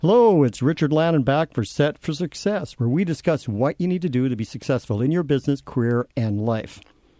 Hello, it's Richard Lannon back for Set for Success, where we discuss what you need to do to be successful in your business, career, and life.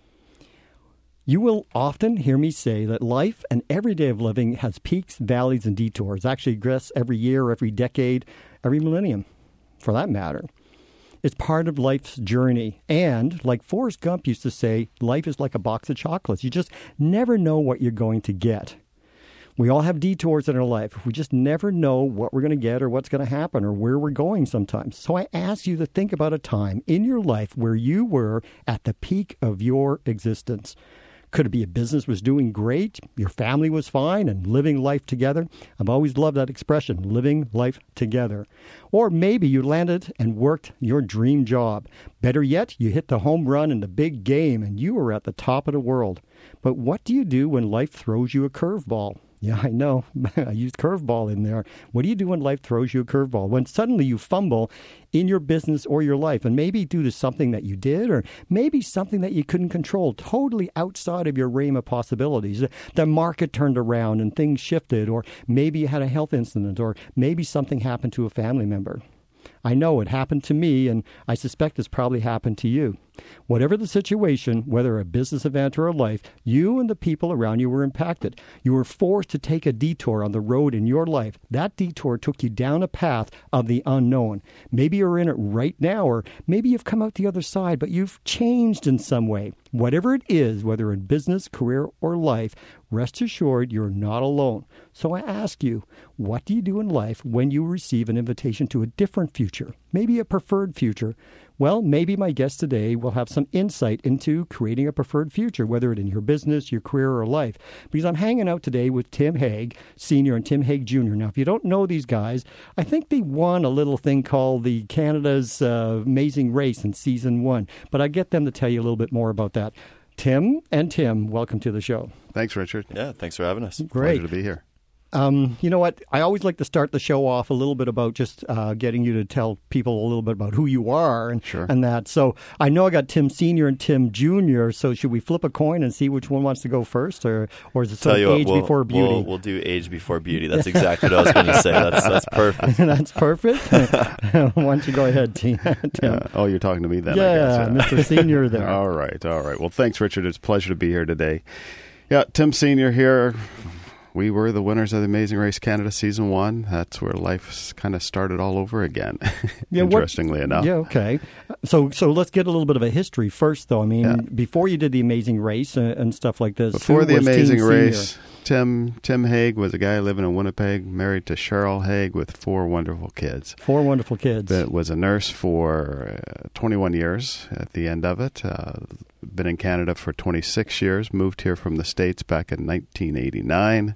You will often hear me say that life and every day of living has peaks, valleys, and detours. Actually, progress every year, every decade, every millennium, for that matter. It's part of life's journey. And like Forrest Gump used to say, life is like a box of chocolates. You just never know what you're going to get. We all have detours in our life. We just never know what we're going to get or what's going to happen or where we're going sometimes. So I ask you to think about a time in your life where you were at the peak of your existence. Could it be a business was doing great, your family was fine, and living life together? I've always loved that expression, living life together. Or maybe you landed and worked your dream job. Better yet, you hit the home run in the big game and you were at the top of the world. But what do you do when life throws you a curveball? Yeah, I know. I used curveball in there. What do you do when life throws you a curveball? When suddenly you fumble in your business or your life, and maybe due to something that you did, or maybe something that you couldn't control, totally outside of your realm of possibilities. The market turned around and things shifted, or maybe you had a health incident, or maybe something happened to a family member. I know it happened to me, and I suspect it's probably happened to you. Whatever the situation, whether a business event or a life, you and the people around you were impacted. You were forced to take a detour on the road in your life. That detour took you down a path of the unknown. Maybe you're in it right now, or maybe you've come out the other side, but you've changed in some way. Whatever it is, whether in business, career, or life, rest assured you're not alone. So I ask you, what do you do in life when you receive an invitation to a different future, maybe a preferred future? Well, maybe my guest today will have some insight into creating a preferred future, whether it in your business, your career, or life. Because I'm hanging out today with Tim Hague, Sr. and Tim Hague, Jr. Now, if you don't know these guys, I think they won a little thing called the Canada's Amazing Race in Season 1. But I get them to tell you a little bit more about that. Tim and Tim, welcome to the show. Thanks, Richard. Yeah, thanks for having us. Great. Pleasure to be here. You know what? I always like to start the show off a little bit about just getting you to tell people a little bit about who you are and, Sure. and that. So I know I got Tim Sr. and Tim Jr., so should we flip a coin and see which one wants to go first? Or is it sort of age before beauty? We'll do age before beauty. That's exactly what I was going to say. That's perfect. That's perfect? Why don't you go ahead, Tim? Oh, you're talking to me then, Yeah, I guess. Mr. Senior there. All right. Well, thanks, Richard. It's a pleasure to be here today. Yeah, Tim Sr. here. We were the winners of the Amazing Race Canada Season 1. That's where life kind of started all over again, interestingly enough. Yeah, okay. So let's get a little bit of a history first, though. I mean, before you did the Amazing Race and stuff like this. Before the Amazing Race, Tim Hague was a guy living in Winnipeg, married to Cheryl Hague with 4 wonderful kids. 4 wonderful kids. That was a nurse for 21 years at the end of it. Been in Canada for 26 years, moved here from the States back in 1989,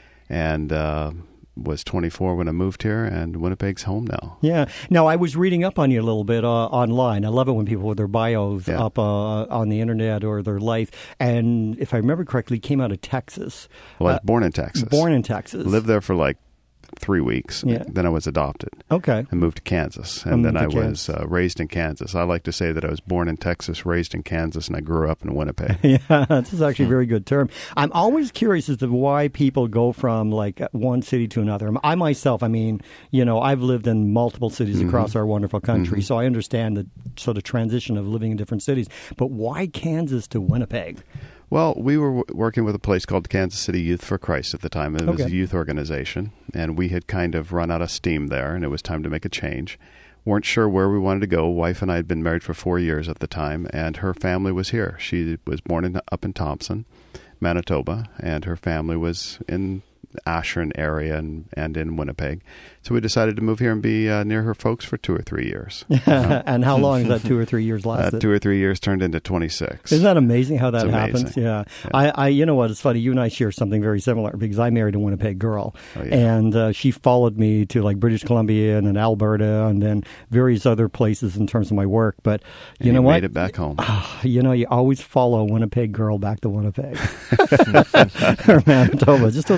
and was 24 when I moved here, and Winnipeg's home now. Yeah. Now, I was reading up on you a little bit online. I love it when people with their bios up on the internet or their life. And if I remember correctly, came out of Texas. Well, I was born in Texas. Born in Texas. Lived there for like 3 weeks. Yeah. Then I was adopted. Okay. And moved to Kansas. And then I was raised in Kansas. I like to say that I was born in Texas, raised in Kansas, and I grew up in Winnipeg. Yeah, that's actually a very good term. I'm always curious as to why people go from like one city to another. I myself, I've lived in multiple cities across our wonderful country, so I understand the sort of transition of living in different cities. But why Kansas to Winnipeg? Well, we were working with a place called Kansas City Youth for Christ at the time. It was a youth organization, and we had kind of run out of steam there, and it was time to make a change. Weren't sure where we wanted to go. Wife and I had been married for 4 years at the time, and her family was here. She was born up in Thompson, Manitoba, and her family was in Ashern area and in Winnipeg. So we decided to move here and be near her folks for 2 or 3 years. And how long has that 2 or 3 years lasted? 2 or 3 years turned into 26. Isn't that amazing how that happens? Amazing. Yeah. I you know what? It's funny. You and I share something very similar because I married a Winnipeg girl. Oh, yeah. And she followed me to like British Columbia and then Alberta and then various other places in terms of my work. But you know what? Made it back home. You always follow a Winnipeg girl back to Winnipeg or Manitoba, just the way it works.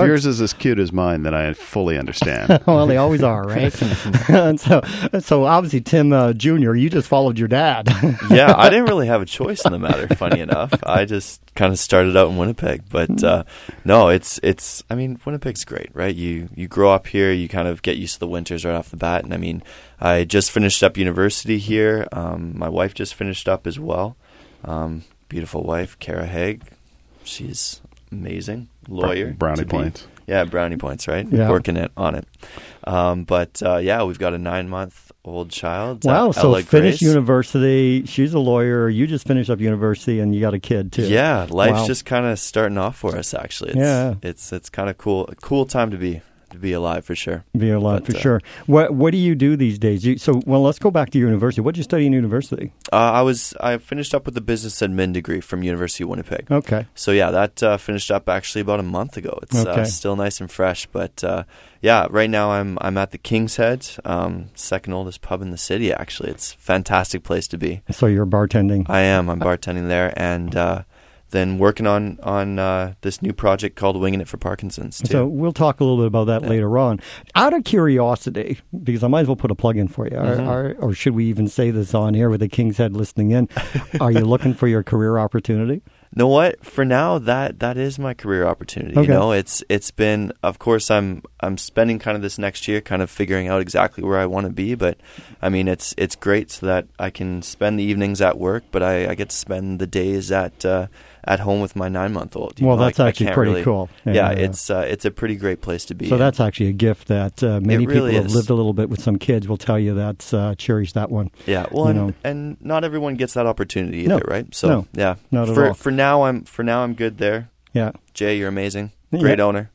yours is as cute as mine that I fully understand. Well, they always are, right? And so obviously, Tim Jr., you just followed your dad. Yeah, I didn't really have a choice in the matter, funny enough. I just kind of started out in Winnipeg. But no, it's. I mean, Winnipeg's great, right? You grow up here, you kind of get used to the winters right off the bat. And I mean, I just finished up university here. My wife just finished up as well. Beautiful wife, Kara Haig. She's amazing. Lawyer. Brownie points. Yeah, brownie points, right? Yeah. Working on it. But yeah, we've got a 9-month-old child. Wow, so Ella finished Grace. university. She's a lawyer. You just finished up university, and you got a kid, too. Yeah, life's Wow. just kind of starting off for us, actually. It's kind of cool. A cool time to be alive, for sure. Be alive, But, for sure. What do you do these days? Let's go back to your university. What did you study in university? I finished up with a business admin degree from University of Winnipeg. Okay. So yeah, that finished up actually about a month ago. It's Okay. still nice and fresh, but yeah, right now I'm at the King's Head, second oldest pub in the city. Actually, it's a fantastic place to be. So you're bartending. I'm bartending there, and then working on this new project called Winging It for Parkinson's too. So we'll talk a little bit about that later on. Out of curiosity, because I might as well put a plug in for you, or should we even say this on here with the King's Head listening in? Are you looking for your career opportunity? Know what? For now, that is my career opportunity. Okay. You know, it's been. Of course, I'm spending kind of this next year, kind of figuring out exactly where I want to be. But I mean, it's great so that I can spend the evenings at work, but I get to spend the days at home with my 9-month-old. Well, that's actually pretty cool. Yeah, it's a pretty great place to be. So that's actually a gift that many It really people who have is. lived a little bit with some kids will tell you that's cherish that one. Yeah, well, You know. and not everyone gets that opportunity either, No. right? So No. yeah, Not at for all. for now I'm good there. Yeah. Jay, you're amazing. Great Yeah. owner.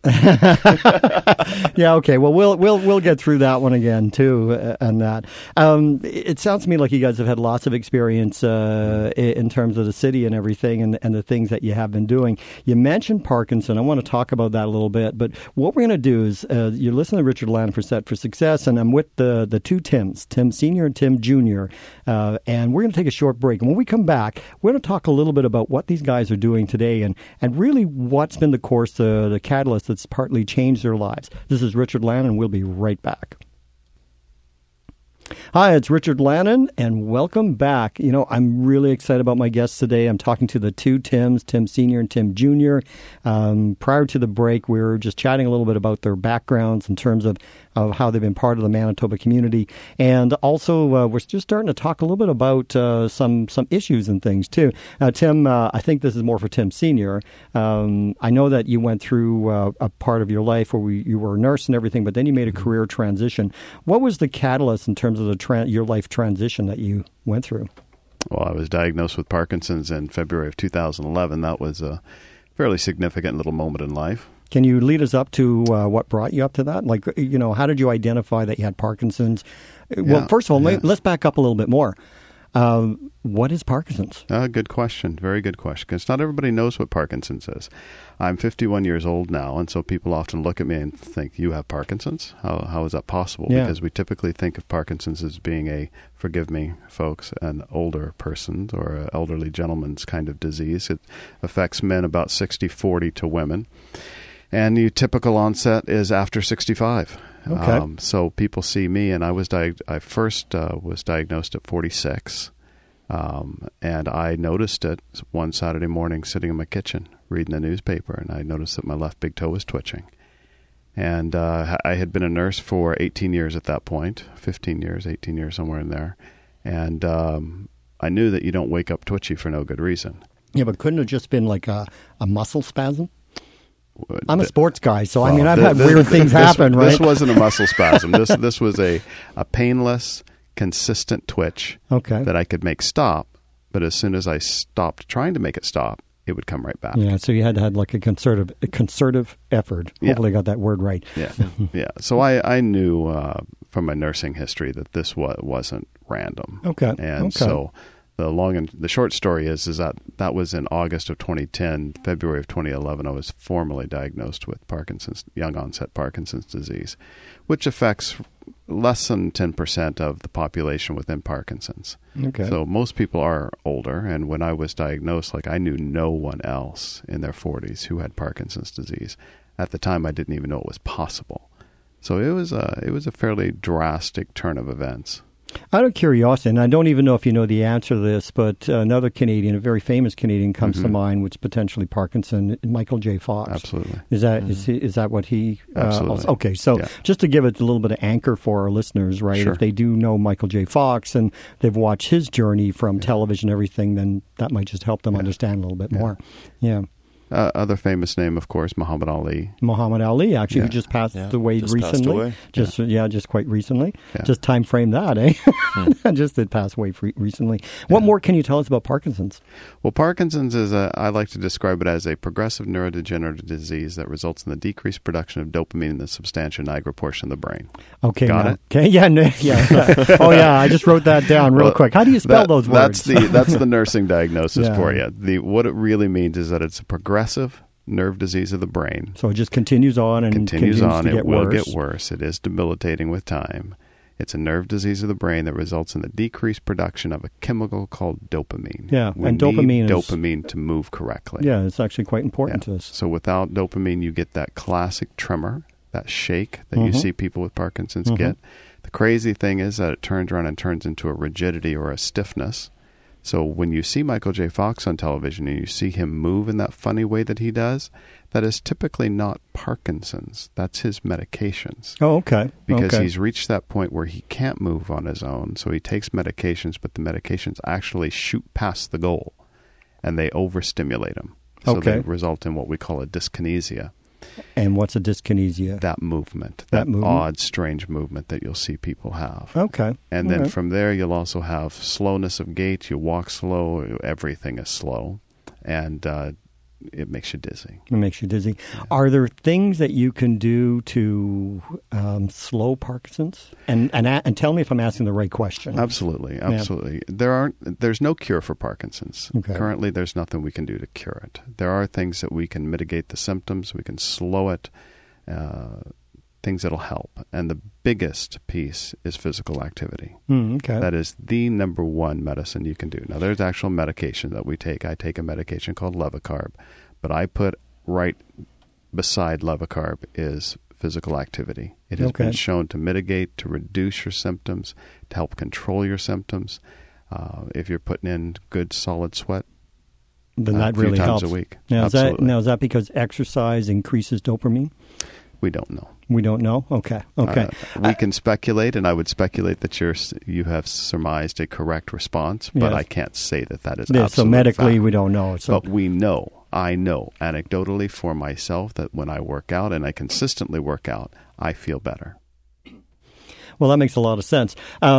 Yeah. Okay. Well, we'll get through that one again too, and that. It sounds to me like you guys have had lots of experience in terms of the city and everything, and the things that you have been doing. You mentioned Parkinson. I want to talk about that a little bit. But what we're going to do is you're listening to Richard Lannon for Set for Success, and I'm with the two Tims, Tim Senior and Tim Junior, and we're going to take a short break. And when we come back, we're going to talk a little bit about what these guys are doing today, and really what's been the course, the catalyst that's partly changed their lives. This is Richard Lannon, and we'll be right back. Hi, it's Richard Lannon, and welcome back. You know, I'm really excited about my guests today. I'm talking to the two Tims, Tim Senior and Tim Junior. Prior to the break, we were just chatting a little bit about their backgrounds in terms of how they've been part of the Manitoba community. And also, we're just starting to talk a little bit about some issues and things, too. Tim, I think this is more for Tim Senior. I know that you went through a part of your life where you were a nurse and everything, but then you made a career transition. What was the catalyst in terms of your life transition that you went through? Well, I was diagnosed with Parkinson's in February of 2011. That was a fairly significant little moment in life. Can you lead us up to what brought you up to that? Like, you know, how did you identify that you had Parkinson's? Well, first of all, let's back up a little bit more. What is Parkinson's? Good question. Very good question. Because not everybody knows what Parkinson's is. I'm 51 years old now, and so people often look at me and think, you have Parkinson's? How is that possible? Yeah. Because we typically think of Parkinson's as being forgive me, folks, an older person's or an elderly gentleman's kind of disease. It affects men about 60-40 to women. And the typical onset is after 65. Okay. So people see me, and I first was diagnosed at 46. And I noticed it one Saturday morning sitting in my kitchen reading the newspaper, and I noticed that my left big toe was twitching. And I had been a nurse for 18 years at that point, 15 years, 18 years, somewhere in there. And I knew that you don't wake up twitchy for no good reason. Yeah, but couldn't it have just been like a muscle spasm? I'm a sports guy, so I mean, I've had weird things happen, right? This wasn't a muscle spasm. This was a painless, consistent twitch that I could make stop. But as soon as I stopped trying to make it stop, it would come right back. Yeah, so you had to have like a concerted effort. Hopefully I got that word right. Yeah, yeah. So I knew from my nursing history that this wasn't random. Okay. And so the short story is that was in August of 2010. February of 2011, I was formally diagnosed with young onset Parkinson's disease, which affects less than 10% of the population within Parkinson's. Okay. So most people are older, and when I was diagnosed, I knew no one else in their 40s who had Parkinson's disease. At the time, I didn't even know it was possible. So it was a fairly drastic turn of events. Out of curiosity, and I don't even know if you know the answer to this, but another Canadian, a very famous Canadian, comes to mind, which is potentially Parkinson, Michael J. Fox. Absolutely. Is that what he? Absolutely. Okay, so just to give it a little bit of anchor for our listeners, right? Sure. If they do know Michael J. Fox and they've watched his journey from television and everything, then that might just help them understand a little bit more. Yeah. Other famous name, of course, Muhammad Ali. Muhammad Ali, actually, who just passed away recently. Just quite recently. Yeah. Just time frame that, eh? Just did pass away recently. What more can you tell us about Parkinson's? Well, Parkinson's is I like to describe it as a progressive neurodegenerative disease that results in the decreased production of dopamine in the substantia nigra portion of the brain. Okay, got it? Okay, yeah. Oh, yeah, I just wrote that down real quick. How do you spell those words? That's the nursing diagnosis for you. What it really means is that it's a progressive nerve disease of the brain. So it just continues on and continues on. It will get worse. It is debilitating with time. It's a nerve disease of the brain that results in the decreased production of a chemical called dopamine. Yeah, we and need dopamine to move correctly. Yeah, it's actually quite important to us. So without dopamine, you get that classic tremor, that shake that you see people with Parkinson's get. The crazy thing is that it turns around and turns into a rigidity or a stiffness. So when you see Michael J. Fox on television and you see him move in that funny way that he does, that is typically not Parkinson's. That's his medications. Oh, okay. Because he's reached that point where he can't move on his own. So he takes medications, but the medications actually shoot past the goal and they overstimulate him. So they result in what we call a dyskinesia. And what's a dyskinesia? That movement, that odd, strange movement that you'll see people have. Okay. And then from there, you'll also have slowness of gait. You walk slow. Everything is slow. And it makes you dizzy. It makes you dizzy. Yeah. Are there things that you can do to slow Parkinson's? And tell me if I'm asking the right question. Absolutely. Yeah. There's no cure for Parkinson's. Okay. Currently, there's nothing we can do to cure it. There are things that we can mitigate the symptoms. We can slow it. Things that'll help. And the biggest piece is physical activity. Okay. That is the number one medicine you can do. Now, there's actual medication that we take. I take a medication called Levocarb, but I put right beside Levocarb is physical activity. It has been shown to mitigate, to reduce your symptoms, to help control your symptoms. If you're putting in good solid sweat, then that really helps. A few times a week. Now, is that because exercise increases dopamine? We don't know. We don't know? Okay. We can speculate, and I would speculate that you have surmised a correct response, but I can't say that is absolute so medically, fact. We don't know. But we know, I know anecdotally for myself that when I work out, and I consistently work out, I feel better. Well, that makes a lot of sense.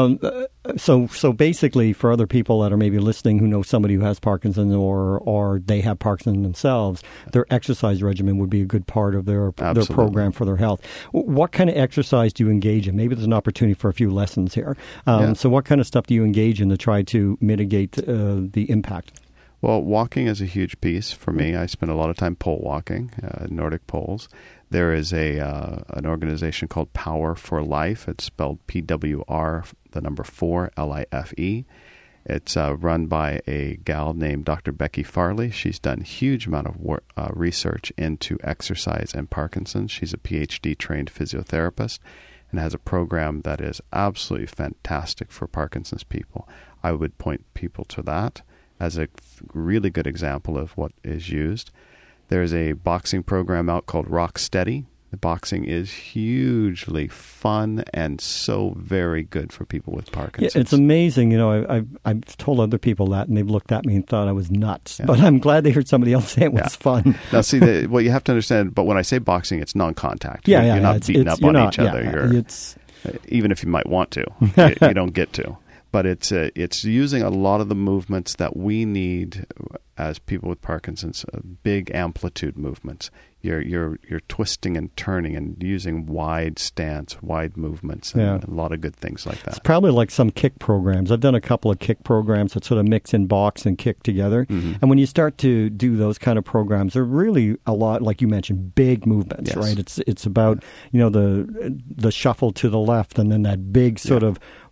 So basically, for other people that are maybe listening who know somebody who has Parkinson's or they have Parkinson's themselves, their exercise regimen would be a good part of their program for their health. What kind of exercise do you engage in? Maybe there's an opportunity for a few lessons here. So what kind of stuff do you engage in to try to mitigate the impact? Well, walking is a huge piece for me. I spend a lot of time pole walking, Nordic poles. There is an organization called Power for Life. It's spelled PWR, the number 4, LIFE. It's run by a gal named Dr. Becky Farley. She's done a huge amount of research into exercise and Parkinson's. She's a PhD-trained physiotherapist and has a program that is absolutely fantastic for Parkinson's people. I would point people to that as a really good example of what is used. There's a boxing program out called Rock Steady. The boxing is hugely fun and so very good for people with Parkinson's. Yeah, it's amazing. You know, I've told other people that, and they've looked at me and thought I was nuts. Yeah. But I'm glad they heard somebody else say it was fun. Now, see, what you have to understand, but when I say boxing, it's non-contact. You're not beating up on each other. Even if you might want to, you don't get to. But it's using a lot of the movements that we need as people with Parkinson's, big amplitude movements. You're twisting and turning and using wide stance, wide movements, and a lot of good things like that. It's probably like some kick programs. I've done a couple of kick programs that sort of mix in box and kick together. Mm-hmm. And when you start to do those kind of programs, they're really a lot, like you mentioned, big movements, right? It's about, the shuffle to the left and then that big sort of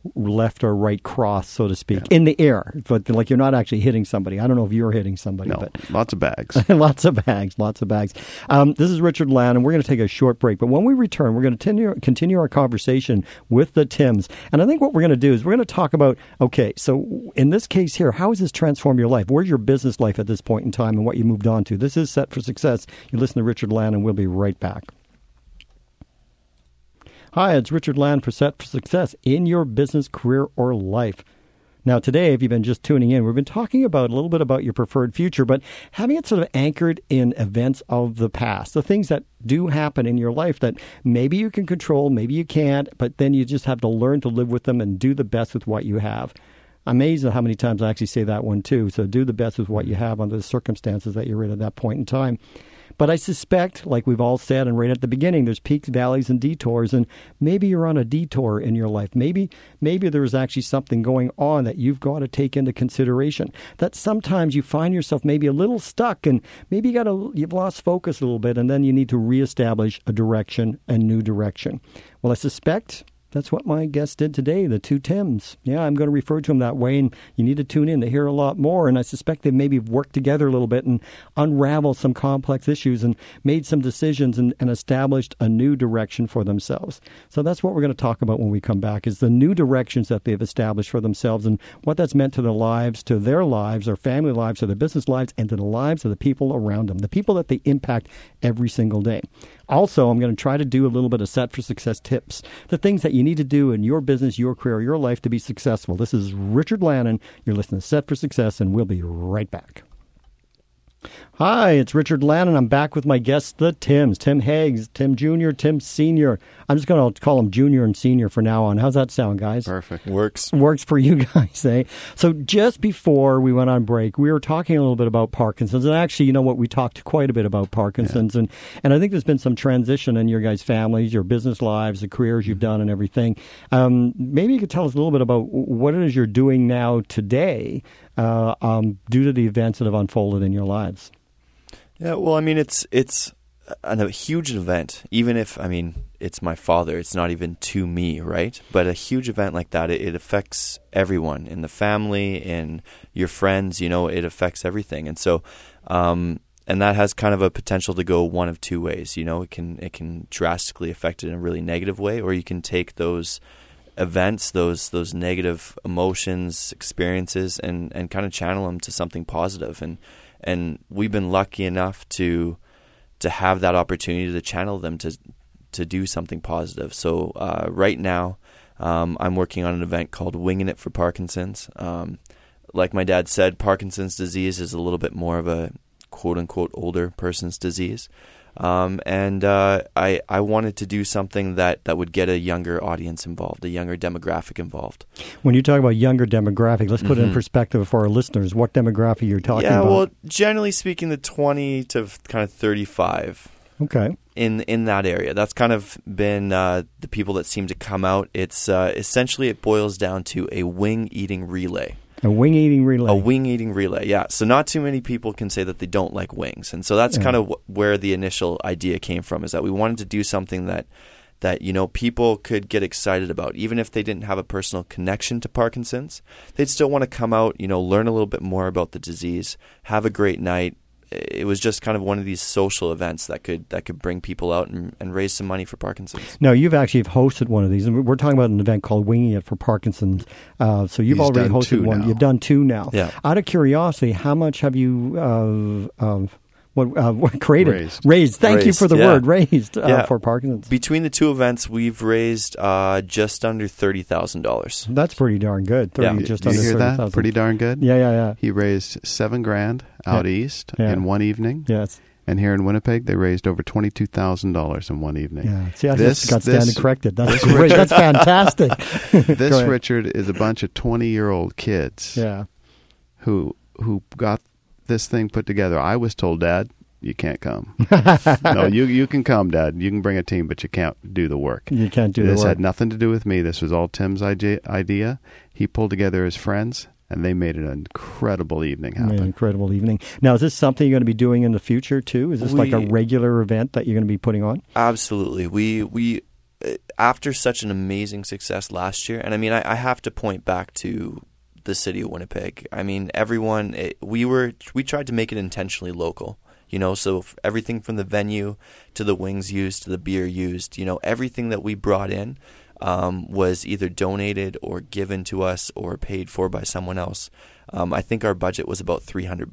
left or right cross, so to speak, in the air, but like you're not actually hitting somebody. I don't know if you're hitting somebody. No, but lots of bags. lots of bags. This is Richard Land, and we're going to take a short break. But when we return, we're going to continue our conversation with the Tims. And I think what we're going to do is we're going to talk about, okay, so in this case here, how has this transformed your life? Where's your business life at this point in time and what you moved on to? This is Set for Success. You listen to Richard Land, and we'll be right back. Hi, it's Richard Land for Set for Success in your business, career, or life. Now, today, if you've been just tuning in, we've been talking about a little bit about your preferred future, but having it sort of anchored in events of the past, the things that do happen in your life that maybe you can control, maybe you can't, but then you just have to learn to live with them and do the best with what you have. I'm amazed at how many times I actually say that one, too. So do the best with what you have under the circumstances that you're in at that point in time. But I suspect, like we've all said, and right at the beginning, there's peaks, valleys, and detours, and maybe you're on a detour in your life. Maybe there's actually something going on that you've got to take into consideration. That sometimes you find yourself maybe a little stuck, and maybe you've lost focus a little bit, and then you need to reestablish a direction, a new direction. Well, I suspect that's what my guest did today, the two Tims. Yeah, I'm going to refer to them that way, and you need to tune in to hear a lot more. And I suspect they maybe worked together a little bit and unraveled some complex issues and made some decisions and established a new direction for themselves. So that's what we're going to talk about when we come back, is the new directions that they've established for themselves and what that's meant to their lives, their family lives, to their business lives, and to the lives of the people around them, the people that they impact every single day. Also, I'm going to try to do a little bit of Set for Success tips, the things that you need to do in your business, your career, your life to be successful. This is Richard Lannon. You're listening to Set for Success, and we'll be right back. Hi, it's Richard Lannon. I'm back with my guests, the Tims, Tim Heggs, Tim Jr., Tim Sr. I'm just going to call them Junior and Senior from now on. How's that sound, guys? Perfect. Works for you guys, eh? So just before we went on break, we were talking a little bit about Parkinson's. And actually, you know what? We talked quite a bit about Parkinson's. Yeah. And I think there's been some transition in your guys' families, your business lives, the careers you've done and everything. Maybe you could tell us a little bit about what it is you're doing now today due to the events that have unfolded in your lives. Yeah, well, I mean, it's a huge event. Even if, I mean, it's my father, it's not even to me, right? But a huge event like that, it affects everyone in the family, in your friends, you know, it affects everything. And so, and that has kind of a potential to go one of two ways. You know, it can drastically affect it in a really negative way, or you can take those events, those negative emotions, experiences, and kind of channel them to something positive. And we've been lucky enough to have that opportunity to channel them to do something positive. So right now, I'm working on an event called Winging It for Parkinson's. Like my dad said, Parkinson's disease is a little bit more of a quote-unquote older person's disease. And I wanted to do something that would get a younger audience involved, a younger demographic involved. When you talk about younger demographic, let's put it in perspective for our listeners. What demographic you're talking about? Yeah, well, generally speaking, the 20 to kind of 35. Okay. In that area. That's kind of been the people that seem to come out. It's essentially, it boils down to a wing-eating relay. A wing-eating relay. A wing-eating relay, yeah. So not too many people can say that they don't like wings. And so that's kind of where the initial idea came from, is that we wanted to do something that you know, people could get excited about. Even if they didn't have a personal connection to Parkinson's, they'd still want to come out, you know, learn a little bit more about the disease, have a great night. It was just kind of one of these social events that could bring people out and raise some money for Parkinson's. Now, you've actually hosted one of these, and we're talking about an event called Winging It for Parkinson's. So you've already hosted one. Now. You've done two now. Yeah. Out of curiosity, how much have you created? Raised. Thank you for the word, raised for Parkinson's. Between the two events, we've raised just under $30,000. That's pretty darn good. Just under $30,000. You hear that? Pretty darn good? Yeah. He raised $7,000 out east in one evening. Yes. And here in Winnipeg, they raised over $22,000 in one evening. Yeah. See, I just got standing corrected. That's great. That's fantastic. This, Richard, is a bunch of 20-year-old kids who got this thing put together. I was told, Dad, you can't come. No, you can come, Dad. You can bring a team, but you can't do the work. You can't do the work. This had nothing to do with me. This was all Tim's idea. He pulled together his friends, and they made an incredible evening happen. Now, is this something you're going to be doing in the future, too? Is this like a regular event that you're going to be putting on? Absolutely. We after such an amazing success last year, and I mean, I have to point back to the city of Winnipeg. I mean, we tried to make it intentionally local. So everything from the venue to the wings used to the beer used, everything that we brought in was either donated or given to us or paid for by someone else. I think our budget was about $300.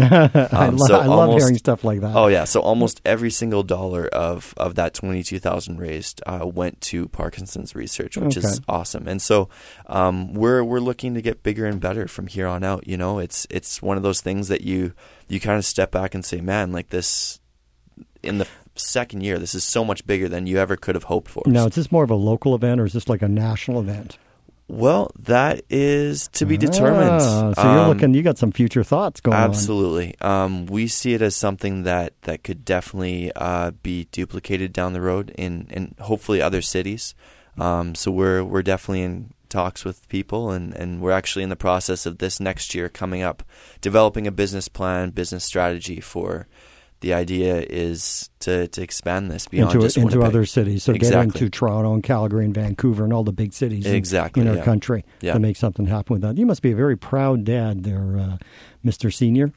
I love hearing stuff like that. Oh yeah, so almost every single dollar of that $22,000 raised went to Parkinson's research, which is awesome. And so we're looking to get bigger and better from here on out. It's one of those things that you kind of step back and say, man, like this in the second year, this is so much bigger than you ever could have hoped for. Now, is this more of a local event or is this like a national event? Well, that is to be determined. So you got some future thoughts going absolutely. on. Absolutely. We see it as something that could definitely be duplicated down the road in hopefully other cities. So we're definitely in talks with people, and we're actually in the process of this next year coming up, developing a business plan, business strategy for. The idea is to expand this beyond into other cities. So get into Toronto and Calgary and Vancouver and all the big cities in our country to make something happen with that. You must be a very proud dad there, Mr. Senior.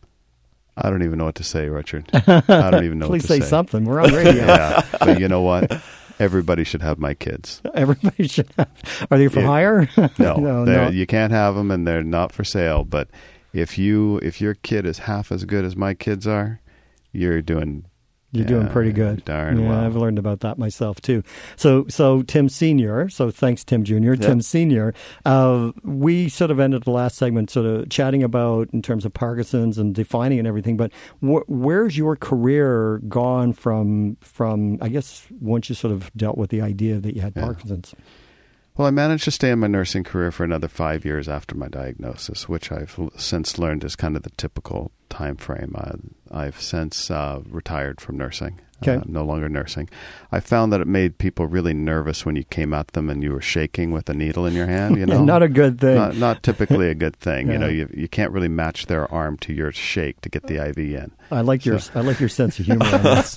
I don't even know what to say, Richard. I don't even know what to say. Please say something. We're on radio. Yeah, but you know what? Everybody should have my kids. Everybody should have. Are they for hire? No. You can't have them, and they're not for sale. But if your kid is half as good as my kids are, you're doing pretty good. Darn well. I've learned about that myself too. So Tim Senior. So thanks, Tim Junior. Yep. Tim Senior. We sort of ended the last segment sort of chatting about in terms of Parkinson's and defining and everything. But where's your career gone from? I guess once you sort of dealt with the idea that you had Parkinson's. Well, I managed to stay in my nursing career for another 5 years after my diagnosis, which I've since learned is kind of the typical time frame. I've since retired from nursing, no longer nursing. I found that it made people really nervous when you came at them and you were shaking with a needle in your hand. Not a good thing. Not typically a good thing. You can't really match their arm to your shake to get the IV in. I like your sense of humor on this.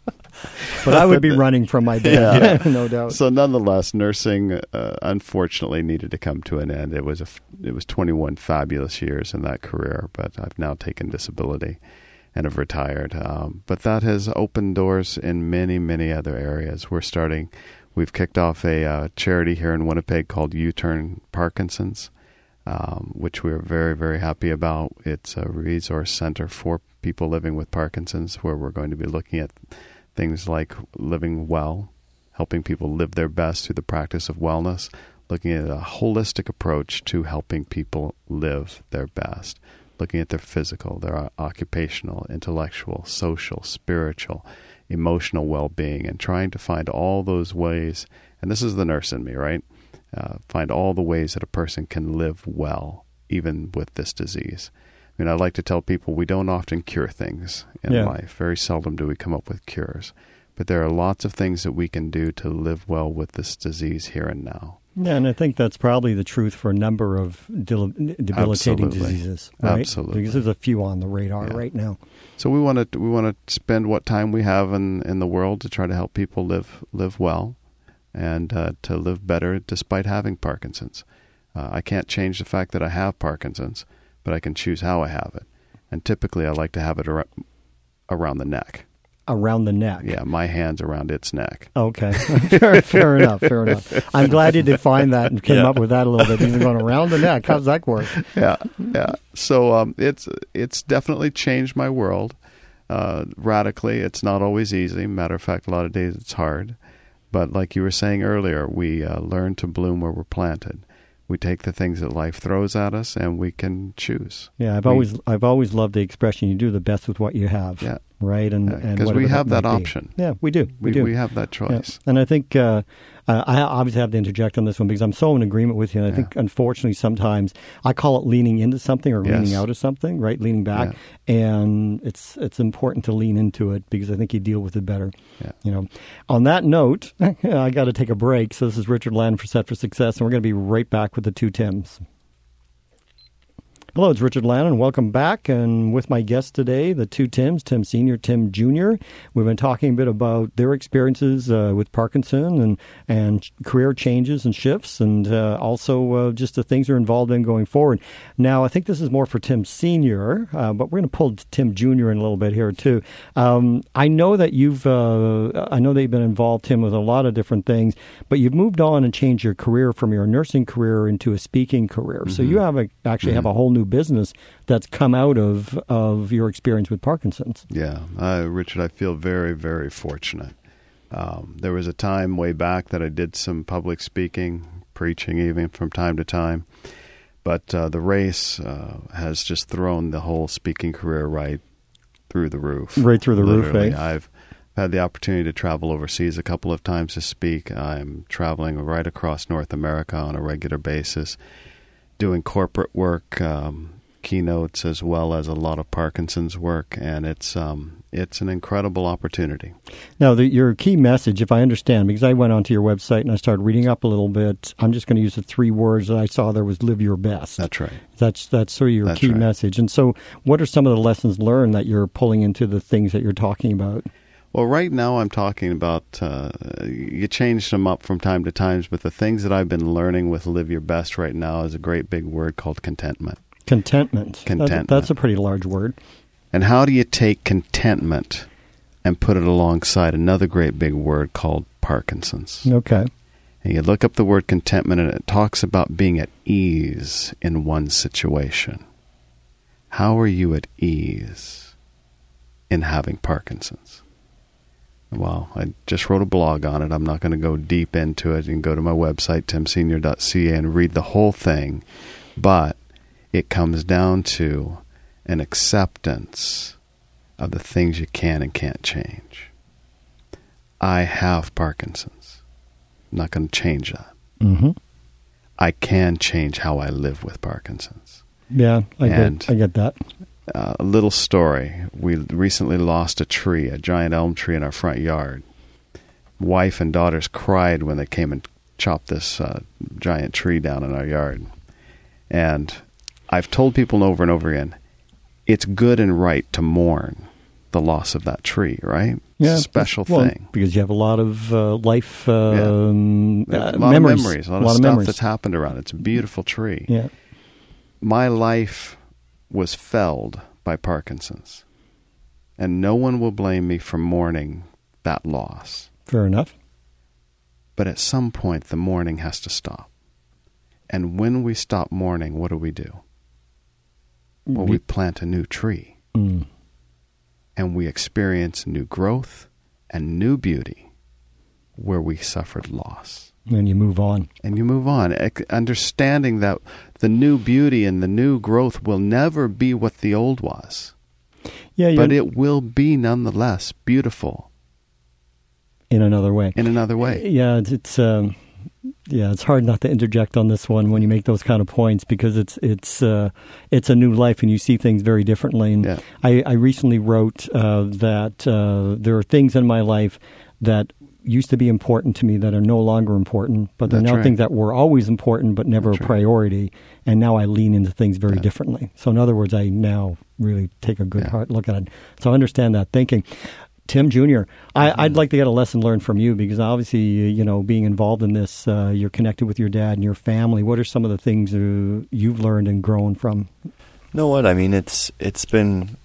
But I would be running from my bed, no doubt. So nonetheless, nursing unfortunately needed to come to an end. It was 21 fabulous years in that career, but I've now taken disability and have retired. But that has opened doors in many, many other areas. We've kicked off a charity here in Winnipeg called U-Turn Parkinson's, which we're very, very happy about. It's a resource center for people living with Parkinson's where we're going to be looking at things like living well, helping people live their best through the practice of wellness, looking at a holistic approach to helping people live their best, looking at their physical, their occupational, intellectual, social, spiritual, emotional well-being, and trying to find all those ways, and this is the nurse in me, right? Find all the ways that a person can live well, even with this disease. I mean, I like to tell people we don't often cure things in life. Very seldom do we come up with cures. But there are lots of things that we can do to live well with this disease here and now. Yeah, and I think that's probably the truth for a number of debilitating diseases, right? Absolutely. Because there's a few on the radar right now. So we want to spend what time we have in the world to try to help people live well and to live better despite having Parkinson's. I can't change the fact that I have Parkinson's, but I can choose how I have it. And typically I like to have it around the neck. Around the neck? Yeah, my hand's around its neck. Okay. Fair enough. I'm glad you defined that and came up with that a little bit. Even going around the neck. How does that work? Yeah. So it's definitely changed my world radically. It's not always easy. Matter of fact, a lot of days it's hard. But like you were saying earlier, we learn to bloom where we're planted. We take the things that life throws at us, and we can choose. Yeah, I've always loved the expression, you do the best with what you have. Yeah. Right? Because we have that option. Yeah, we do. We have that choice. Yeah. And I think I obviously have to interject on this one because I'm so in agreement with you. And I think, unfortunately, sometimes I call it leaning into something or leaning out of something, right? Leaning back. Yeah. And it's important to lean into it because I think you deal with it better. Yeah. On that note, I got to take a break. So this is Richard Land for Set for Success, and we're going to be right back with the two Tims. Hello, it's Richard Lannon. Welcome back. And with my guest today, the two Tims, Tim Sr., Tim Jr., we've been talking a bit about their experiences with Parkinson and career changes and shifts, and also just the things they're involved in going forward. Now, I think this is more for Tim Sr., but we're going to pull Tim Jr. in a little bit here, too. I know that you've been involved, Tim, with a lot of different things, but you've moved on and changed your career from your nursing career into a speaking career. Mm-hmm. So you have have a whole new business that's come out of your experience with Parkinson's. Yeah, Richard, I feel very, very fortunate. There was a time way back that I did some public speaking, preaching even from time to time, but the race has just thrown the whole speaking career right through the roof. Right through the roof, eh? I've had the opportunity to travel overseas a couple of times to speak. I'm traveling right across North America on a regular basis, doing corporate work, keynotes, as well as a lot of Parkinson's work, and it's an incredible opportunity. Now, your key message, if I understand, because I went onto your website and I started reading up a little bit, I'm just going to use the 3 words that I saw there was live your best. That's right. That's sort of your key message. And so what are some of the lessons learned that you're pulling into the things that you're talking about? Well, right now I'm talking about, you change them up from time to time, but the things that I've been learning with Live Your Best right now is a great big word called contentment. Contentment. That's a pretty large word. And how do you take contentment and put it alongside another great big word called Parkinson's? Okay. And you look up the word contentment, and it talks about being at ease in one situation. How are you at ease in having Parkinson's? Well, I just wrote a blog on it. I'm not going to go deep into it. You can go to my website, timsenior.ca, and read the whole thing. But it comes down to an acceptance of the things you can and can't change. I have Parkinson's. I'm not going to change that. Mm-hmm. I can change how I live with Parkinson's. Yeah, I get that. A little story. We recently lost a tree, a giant elm tree in our front yard. Wife and daughters cried when they came and chopped this giant tree down in our yard. And I've told people over and over again, it's good and right to mourn the loss of that tree, right? Yeah, it's a special thing. Because you have a lot of life memories. A lot of stuff that's happened around it. It's a beautiful tree. Yeah. My life was felled by Parkinson's, and no one will blame me for mourning that loss. Fair enough. But at some point, the mourning has to stop. And when we stop mourning, what do? Well, we plant a new tree. Mm. And we experience new growth and new beauty where we suffered loss. And you move on. Understanding that the new beauty and the new growth will never be what the old was. Yeah, but it will be nonetheless beautiful. In another way. Yeah, it's hard not to interject on this one when you make those kind of points, because it's a new life and you see things very differently. And I recently wrote that there are things in my life that used to be important to me that are no longer important, but they're now things that were always important but never a priority, and now I lean into things very differently. So in other words, I now really take a good hard look at it. So I understand that thinking. Tim Jr., I'd like to get a lesson learned from you, because obviously, being involved in this, you're connected with your dad and your family. What are some of the things you've learned and grown from? You know what? I mean, it's been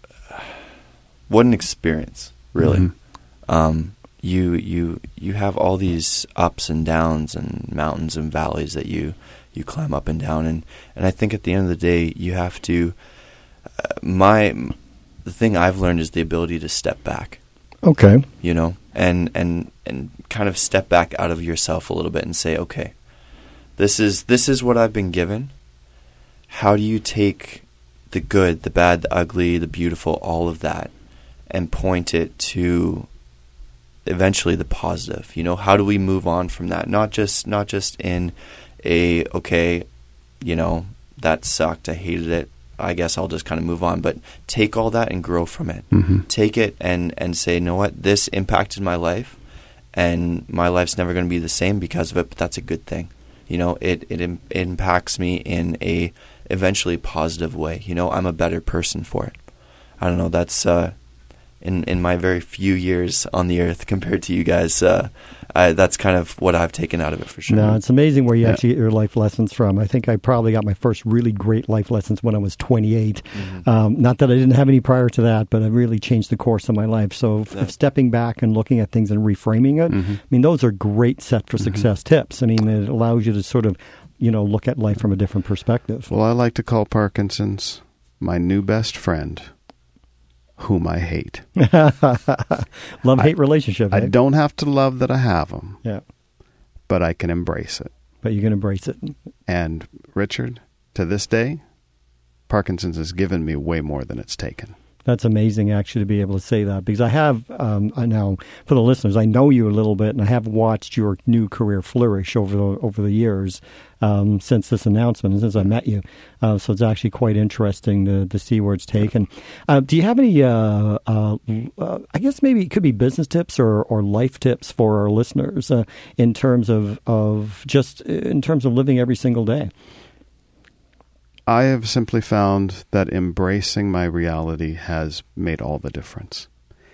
what an experience, really. Mm-hmm. You have all these ups and downs and mountains and valleys that you climb up and down, and I think at the end of the day, you have to. The thing I've learned is the ability to step back. Okay. And kind of step back out of yourself a little bit and say, okay, this is what I've been given. How do you take the good, the bad, the ugly, the beautiful, all of that, and point it to eventually the positive? How do we move on from that? Not just in a, okay, that sucked, I hated it, I guess I'll just kind of move on, but take all that and grow from it. Mm-hmm. Take it and say, you know what, this impacted my life, and my life's never going to be the same because of it, but that's a good thing. it impacts me in a eventually positive way. I'm a better person for it. I don't know. That's in my very few years on the earth compared to you guys. That's kind of what I've taken out of it for sure. No, it's amazing where you actually get your life lessons from. I think I probably got my first really great life lessons when I was 28. Not that I didn't have any prior to that, but it really changed the course of my life. So stepping back and looking at things and reframing it, I mean, those are great set for success tips. I mean, it allows you to sort of, look at life from a different perspective. Well, I like to call Parkinson's my new best friend, whom I hate. Love-hate relationship. I don't have to love that I have them. Yeah. But I can embrace it. But you can embrace it. And Richard, to this day, Parkinson's has given me way more than it's taken. That's amazing, actually, to be able to say that, because I have, now, for the listeners, I know you a little bit, and I have watched your new career flourish over the years since this announcement and since I met you. So it's actually quite interesting to see where it's taken. Do you have any, I guess maybe it could be business tips or life tips for our listeners in terms of living every single day? I have simply found that embracing my reality has made all the difference.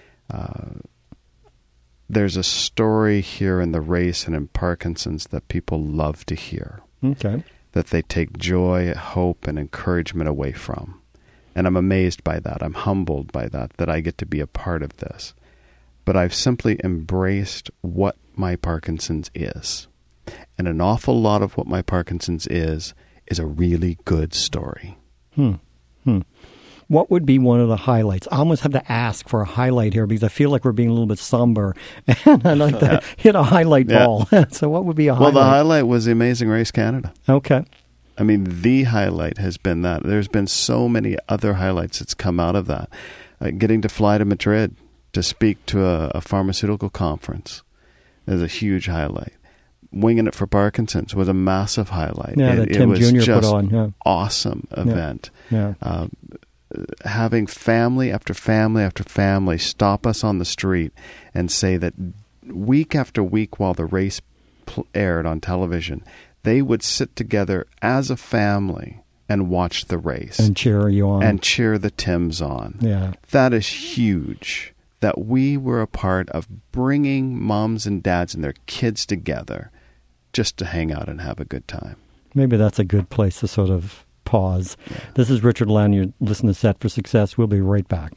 There's a story here in the race and in Parkinson's that people love to hear. Okay. That they take joy, hope, and encouragement away from. And I'm amazed by that. I'm humbled by that I get to be a part of this. But I've simply embraced what my Parkinson's is. And an awful lot of what my Parkinson's is a really good story. What would be one of the highlights? I almost have to ask for a highlight here because I feel like we're being a little bit somber, and I'd like to hit a highlight ball. So what would be a highlight? Well, the highlight was the Amazing Race Canada. Okay. I mean, the highlight has been that. There's been so many other highlights that's come out of that. Like getting to fly to Madrid to speak to a pharmaceutical conference is a huge highlight. Winging It for Parkinson's was a massive highlight. Yeah, that Tim Jr. put on. Yeah. Awesome event. Yeah. Having family after family after family stop us on the street and say that week after week while the race aired on television, they would sit together as a family and watch the race. And cheer you on. And cheer the Tims on. Yeah. That is huge. That we were a part of bringing moms and dads and their kids together just to hang out and have a good time. Maybe that's a good place to sort of pause. Yeah. This is Richard Lannon. You're listening to Set for Success. We'll be right back.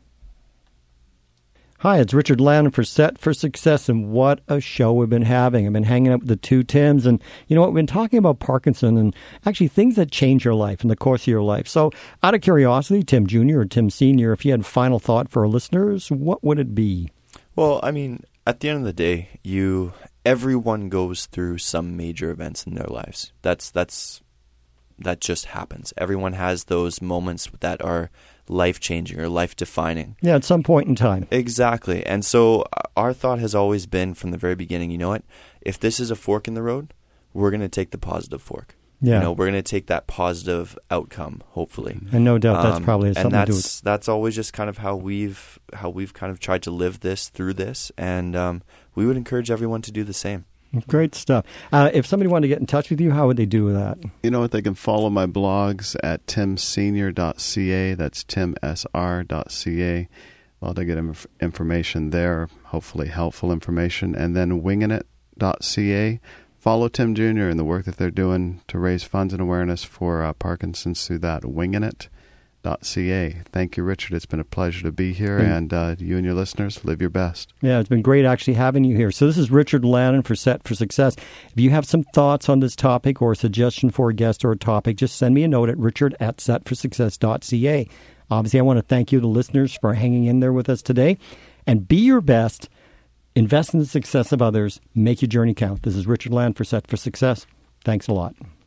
Hi, it's Richard Lannon for Set for Success, and what a show we've been having. I've been hanging out with the two Tims, and you know what? We've been talking about Parkinson and actually things that change your life in the course of your life. So out of curiosity, Tim Jr. or Tim Sr., if you had a final thought for our listeners, what would it be? Well, I mean, at the end of the day, everyone goes through some major events in their lives. That just happens. Everyone has those moments that are life-changing or life-defining. Yeah, at some point in time. Exactly. And so our thought has always been from the very beginning, you know what? If this is a fork in the road, we're going to take the positive fork. Yeah. We're going to take that positive outcome, hopefully. And no doubt that's probably something to do with it. That's always just kind of how we've kind of tried to live this through this, and we would encourage everyone to do the same. Great stuff. If somebody wanted to get in touch with you, how would they do that? You know what? They can follow my blogs at timsenior.ca. That's timsr.ca. Well, they get information there, hopefully helpful information. And then wingingit.ca. Follow Tim Jr. and the work that they're doing to raise funds and awareness for Parkinson's through that, wingingit.ca. Thank you, Richard. It's been a pleasure to be here, and you and your listeners, live your best. Yeah, it's been great actually having you here. So this is Richard Lannon for Set for Success. If you have some thoughts on this topic or a suggestion for a guest or a topic, just send me a note at richard@setforsuccess.ca. Obviously, I want to thank you, the listeners, for hanging in there with us today. And be your best. Invest in the success of others. Make your journey count. This is Richard Lannon for Set for Success. Thanks a lot.